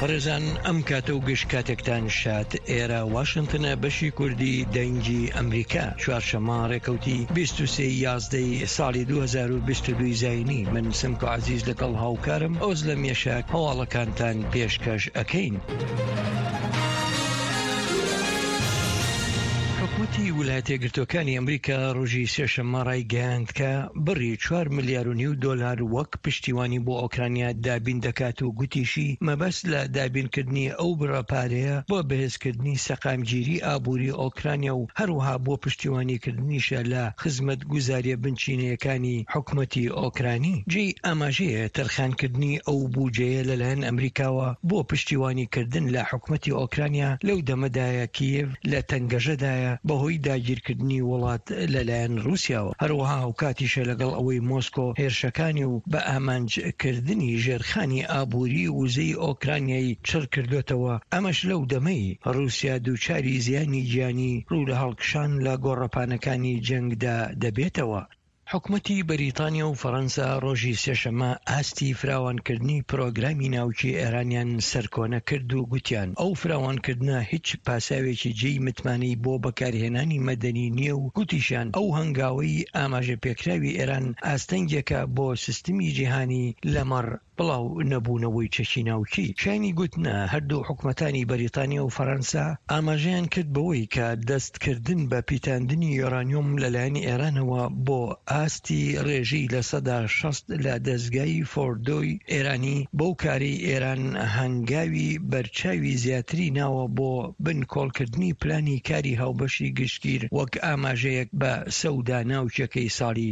بەڕێزان ئەم کاتە و گشت کاتێکتان شات ئێرە واشنتنە بەشی کوردی دەنگی ئەمریکا چوارشەممە ڕێکەوتی 23 یازدەی ساڵی 2022 زاینی من سمکۆ عزیز لەگەڵ هاوکارم ئۆز لە مێشک هەواڵەکانتان پێشکەش ئەکەین. حکوومەتی ویلایەتە یەکگرتووەکانی ئەمریکا ڕۆژی سێشەممە ڕایگەیاند کە بڕی 4.5 ملیار دۆلار وەک پشتیوانی بۆ ئۆکرانیا دابین دەکات و گوتیشی مەبەست لە دابینکردنی ئەو بڕەپارەیە بۆ بەهێزکردنی سەقامگیری ئابووری ئۆکرانیا و هەروەها بۆ پشتیوانیکردنیشە لە خزمەت گوزاریە بنچینەکانی حکوومەتی ئۆکرانی. جێی ئاماژەیە تەرخانکردنی ئەو بوجەیە لەلایەن ئەمریکاوە بۆ پشتیوانیکردن لە حکوومەتی ئۆکرانیا لەو دەمەدایە کیێڤ لە تەنگەژەدایە بەهۆی داگیرکردنی وڵات لەلایەن رووسیاوە. هەروەها و کاتیشە لەگەڵ ئەوەی مۆسکۆ هێرشەکانی و بە ئامانجکردنی ژێرخانی ئابووری وزەی ئۆکرانیایی چڕ کردوێتەوە. ئەمەش لەو دەمەی رووسیا دووچاری زیانی گیانی ڕوو لە هەڵکشان لە گۆڕەپانەکانی جەنگدا دەبێتەوە. حکوومەتی بەریتانیا و فەڕەنسا ڕۆژی سێشەممە ئاستی فراوانکردنی پرۆگرامی ناوچی ئێرانیان سەرکۆنە کرد و گوتیان ئەو فراوانکردنە هیچ پاساوێکی جێی متمانەی بۆ بەکارهێنانی مەدەنی نییە و گوتیشان ئەو هەنگاوەی ئاماژە پێکراوی ئێران ئاستەنگێکە بۆ سیستمی جیهانی لەمەڕ بڵاو نەبوونەوەی چەکی ناوکی. شانی گوتنە هەردوو حکوومەتانی بەریتانیا و فەڕەنسا ئاماژەیان کرد بەوەی کە دەستکردن بە پیتاندنی یۆرانیۆم لەلایەنی ئێرانەوە بۆ ئاستی ڕێژی لە 60 لە دەستگای فۆردۆی ئێرانی بەو کاری ئێران هەنگاوی بەرچاوی زیاتری ناوە بۆ بنکۆڵکردنی پلانی کاری هاوبەشی گشتگیر وەک ئاماژەیەک بە سەودا ناوچەکەی ساڵی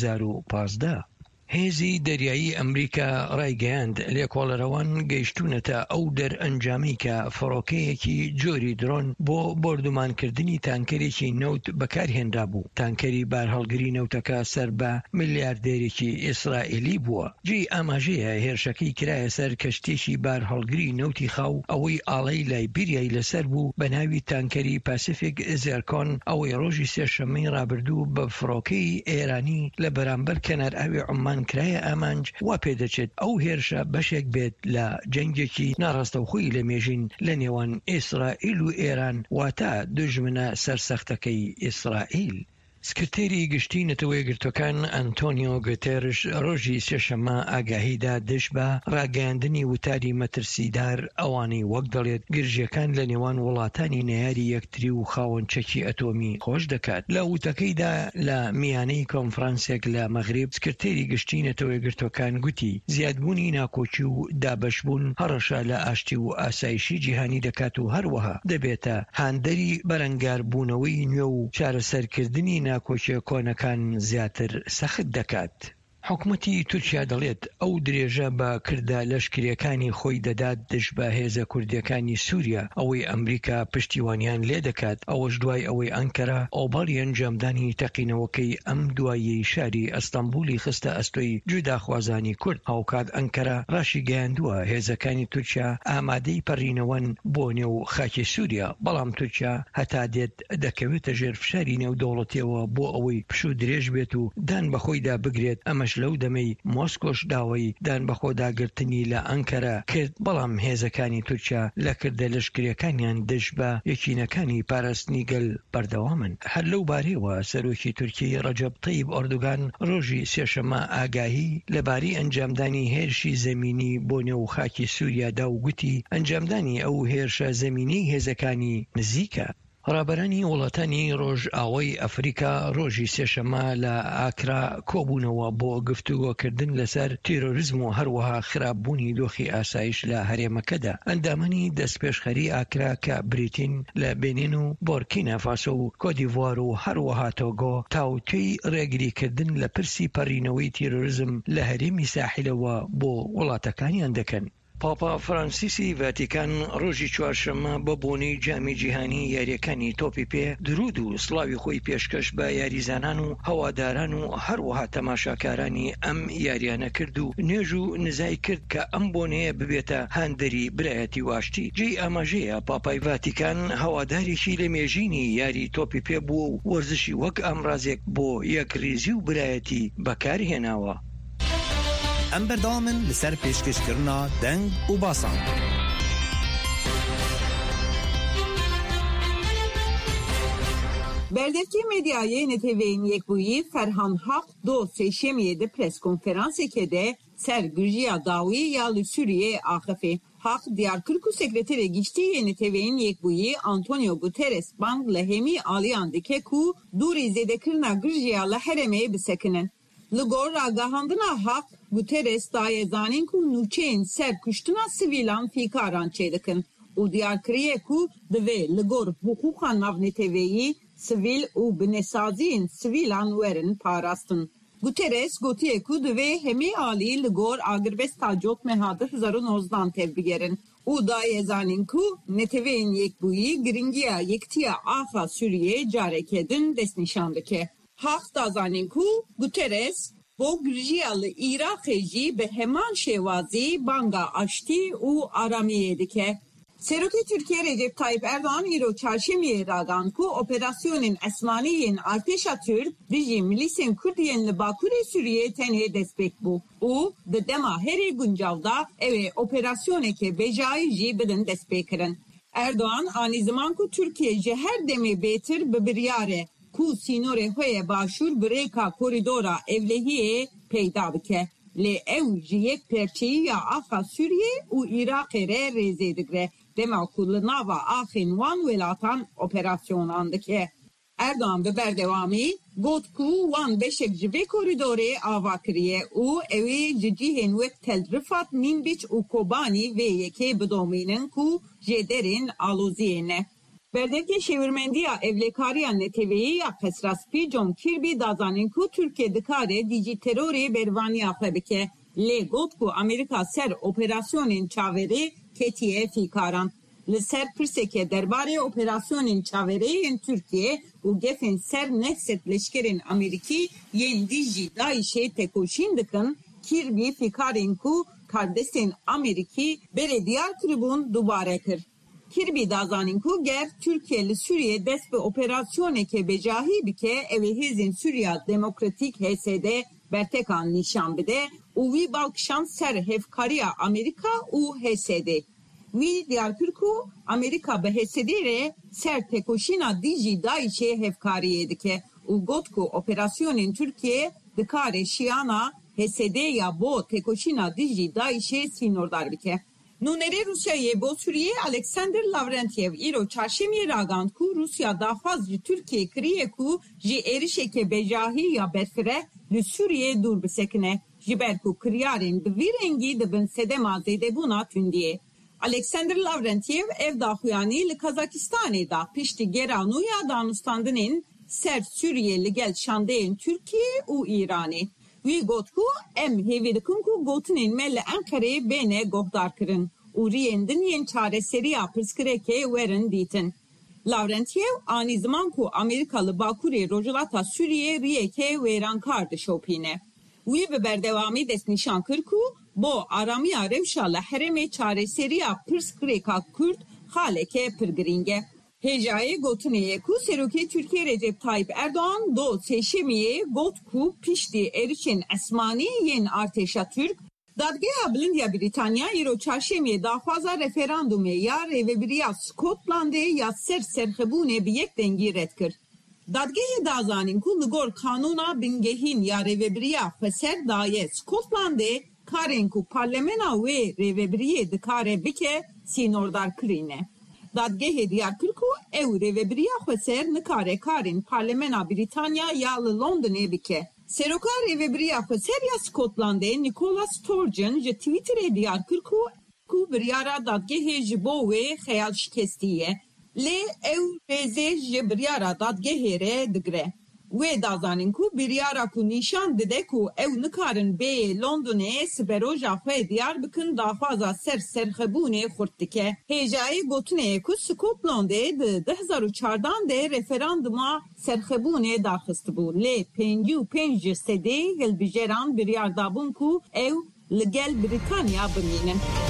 2015. هێزی دەریایی ئەمریکا ڕایگەیاند لێکۆڵەرەوان گەیشتونەتە ئەو دەرئەنجامی کە فڕۆکەیەکی جۆری درۆن بۆ بردومانکردنی تانکەرێکی نەوت بەکارهێنرا بوو. تانکەری بارهەڵگری نەوتەکە سەر بە ملیاردێرێکی ئیسرائیلی بووە. جێی ئاماژەیە هێرشەکەی کرایە سەر کەشتێکی بارهەڵگری نەوتی خاو ئەوەی ئاڵەی لایبیریای لەسەر بوو بە ناوی تانکەری پاسیفیک زێرکۆن ئەوەی ڕۆژی سێشەممەی ڕابردوو بە فڕۆکەی ئێرانی لە بەرامبەر کەنار ئاوی عومان کرایە ئامانج وا پێدەچێت ئەو هێرشە بەشێک بێت لە جەنگێکی ناڕاستەوخۆی لە مێژین لە نێوان ئیسرائیل و ئێران واتە دوژمنە سەرسەختەکەی ئیسرائیل. سکرتێری گشتی نەتەوە یەکگرتووەکان ئەنتۆنیۆ گوتێرش ڕۆژی سێشەممە ئاگاهیدا دەست بە ڕاگەیاندنی وتاری مەترسیدار ئەوانەی وەک دەڵێت گرژیەکان لە نێوان وڵاتانی نەیاری یەکتری و خاوەن چەکی ئەتۆمی خۆش دەکات. لە وتەکەیدا لە میانەی کۆنفرانسێک لە مەغریب سکرتێری گشتی نەتەوە یەکگرتووەکان گوتی زیادبوونی ناکۆچی و دابەشبوون هەڕەشە لە ئاشتی و ئاسایشی جیهانی دەکات و هەروەها دەبێتە هاندەری بەرەنگاربوونەوەی نوێ و چارەسەرکردنی ناکۆچیە کۆنەکان زیاتر سەخت دەکات. حکوومەتی تورکیا دەڵێت ئەو درێژە بە کردە لەشکریەکانی خۆی دەدات دژ بە هێزە کوردیەکانی سووریا ئەوەی ئەمریکا پشتیوانیان لێ دەکات. ئەوەش دوای ئەوەی ئەنکەرا ئۆباڵی ئەنجامدانی تەقینەوەکەی ئەم دوایی شاری ئەستەمبولی خستە ئەستۆی جوداخوازانی کورد. هاوکات ئەنکەرا ڕاشی گەیاندووە هێزەکانی تورکیا ئامادەی پەڕینەوەن بۆ نێو خاکی سووریا، بەڵام تورکیا هەتا دێت دەکەوێتە ژێر فشاری نێودەوڵەتیەوە بۆ ئەوەی پشوو درێژ بێت و دان بەخۆیدا بگرێت. ئەمەش لەو دەمەی مۆسکۆش داوای دان بەخۆداگرتنی لە ئەنکەرا کرد، بەڵام هێزەکانی تورکیا لە کردە لەشکریەکانیان دژ بە یەکینەکانی پاراستنی گەل بەردەوامن. هەر لەو بارەیەوە سەرۆکی تورکی ڕەجەب تەیب ئۆردوگان ڕۆژی سێشەممە ئاگاهی لەبارەی ئەنجامدانی هێرشی زەمینی بۆ نێو خاکی سووریادا و گوتی ئەنجامدانی ئەو هێرشە زەمینی هێزەکانی نزیکە. ڕابەرانی وڵاتانی ڕۆژ ئاوای ئەفریقا ڕۆژی سێشەممە لە ئاکرا کۆبوونەوە بۆ گفتوگۆکردن لەسەر تیرۆریزم و هەروەها خراپبوونی دۆخی ئاسایش لە هەرێمەکەدا. ئەندامانی دەستپێشخەری ئاکرا کە بریتین لە بێنین و بۆرکینە فاسۆ و کۆدیڤوار و هەروەها تۆگۆ تاوتوی ڕێگریکردن لە پرسی پەڕینەوەی تیرۆریزم لە هەرێمی ساحیلەوە بۆ وڵاتەکانیان دەکەن. پاپا فرانسیسی ڤاتیکان ڕۆژی چوارشەممە بە بۆنەی جامی جیهانی یاریەکانی تۆپی پێ درود و سڵاوی خۆی پێشکەش بە یاریزانان و هەواداران و هەروەها تەماشاکارانی ئەم یاریانە کرد و نوێژ و نزای کرد کە ئەم بۆنەیە ببێتە هاندەری برایەتی واشتی. جێی ئاماژەیە پاپای ڤاتیکان هەوادارێکی لە مێژینی یاری تۆپی پێ بووە و وەرزشی وەک ئامڕازێک بۆ یەکریزی و برایەتی بەکارهێناوە. ئەم بەردەوامن لەسەر پێشکەشکردنا دەنگ و باسان. Berdevki medyayê NTV'nin yekbûyî Ferhan Haq do sêşemiyê de preskonferanseke de ser girjiya dawî ya li Sûriyê axifê. Haq diyar kir ku sekreterê giştî NTV'nin yekbûyî Antonio Guterres bang li hemî aliyan dike ku dûrî zêdekirina girjiya li herêmê bisekinin. Li gor ragahandina Haq, Guterres daye zanîn ku nûçeyên ser kuştina sivîlan fîkaran çêdikin. û diyar kiriye ku divê li gor hukûqa navneteveyî sivîl û binesaziyên sivîlan werin parastin. Guterres gotiye ku divê hemî alî li gor agirvesta cotmeha 2019 tev bigerin. û daye zanîn ku neteveyên yekbûyî giringiya yektiya axa Sûriyê careke din destnîşan dike. Haq da zanîn ku Guterres bo girjiya li Iraqê jî bi heman şêwazî banga aştî û aramiyê dike. Serokê Türkiye Recep Tayyip Erdoğan îro çarşemiyê ragan ku operasyonên esmaniyên artêşa Türk dijî milîsên Kurdiyên li Bakurê Sûriyê tenê destpêk bû û di dema herî guncavda ew ê operasyoneke bejayî jî bidin destpêkirin. Erdoğan anî ziman ku Türkiye ji her demê bêtir bi biryare ku sînorê xwe yê başûr bi rêka korîdora evlehiyê peyda bike. Lê ew ji yek perçeyî ya axa Sûriyê û Iraqê re rêzê digre. Dema ku li nava axên wan welatan operasyonan dike. Erdoğan bi berdewamî got ku wan beşek ji vê korîdorê ava kiriye û ew ê ji cihên wek Tel Rifat, Minbiç û Kobanî vê yekê bidomînin ku jê derên aloziyê ne. Berdevke şevirmendiya evlekariya neteveyî ya Pesraspî John Kirby da zanîn ku Türkiye dikare dijî terorê bervaniya xwe bike. Lê got ku Amerîka ser operasyonên çaverê ketiye fîkaran. Li ser pirseke derbarê operasyonên çavereyên Türkiye û gefên ser nehset leşkerên Amerîkî yên dijî Daişê tekoşîn dikin, Kirby fîkarên ku kardestên Amerîkî berê diyar kiribûn dubare kir. Kirby da zanîn ku ger Türkiye li Sûriyê dest bi operasyoneke bejahî bike ew ê hêzên Sûriya Demokratîk (PSD) bertekan nîşan bide û wî balkişan ser hevkariya Amerîka û HSD. Wî diyar kir ku Amerîka bi HSD re ser tekoşîna dijî Daişê hevkariyê dike û got ku operasyonên Türkiye dikare şiyana HSD ya bo tekoşîna dijî Daişê sînordar bike. Nûnerê Rusyayê bo Sûriyê Alexander Lavrentiev îro çarşemiyê ragand ku Rusya daxwaz ji Tirkiyeyê kiriye ku ji êrişeke bejahî ya berfireh li Sûriyê dûr bisekine ji ber ku kiryarên bi vî rengî dibin sedema zêdebûna tundiyê. Alexander Lavrentiev ev daxuyanî li Kazakistanê da piştî geranû ya danûstandinên ser Sûriyê li gel şandeyên Tirkiye û Îranê. Wî got ku em hêvî dikin ku gotinên me li Enqereyê bêne guhdar kirin û riyên din yên çareseriya pirsgirêkê werin dîtin. Lavrentiev anî ziman ku Amerîka li Bakurê Rojhilata Sûriyê riyekê wêrankar dişopîne. Wî bi berdewamî destnîşan kir ku bo aramiya rewşa li herêmê çareseriya pirsgirêka Kurd xaleke pir giring e. Hêjayê gotinê ku Serokê Türkiye Recep Tayyip Erdoğan do sêşemiyê got ku piştî êrişên esmanî yên artêşa Türk, Dadgeha Bilindiya Brîtanya îro çarşemiyê daxwaza referandumê ya rêveberiya Skotlandê ya ser serxebûnê bi yek dengî red kir. Dadgehê da zanîn ku li gor kanûna bingehîn ya rêveberiya xweser daye Skotlandê karên ku parlemena wê rêveberiyê dikare bike sînordar kirîne. Dadgehê diyar kir ku ew rêveberiya xweser nikare karên parlemena Brîtanya ya li Londonê bike. Seroka rêveberiya xweser ya Skotlandê Nicola Sturgeon ji Twitterê diyar kir ku biryara dadgehê ji bo wê xeyal şikestî ye. Lê ew rêzê ji biryara dadgehê re digre. Wê da zanîn ku biryara ku nîşan dide ku ew nikarin bêyê Londonê siberoja xwe diyar bikin daxwaza ser serxebûnê xurt dike. Hêjayê gotinê ku Skotlandê di 2004 de referanduma serxebûnê daxistibû. Lê 55 ji sedê hilbijeran biryar dabûn ku ew li gel Brîtanya bimînin.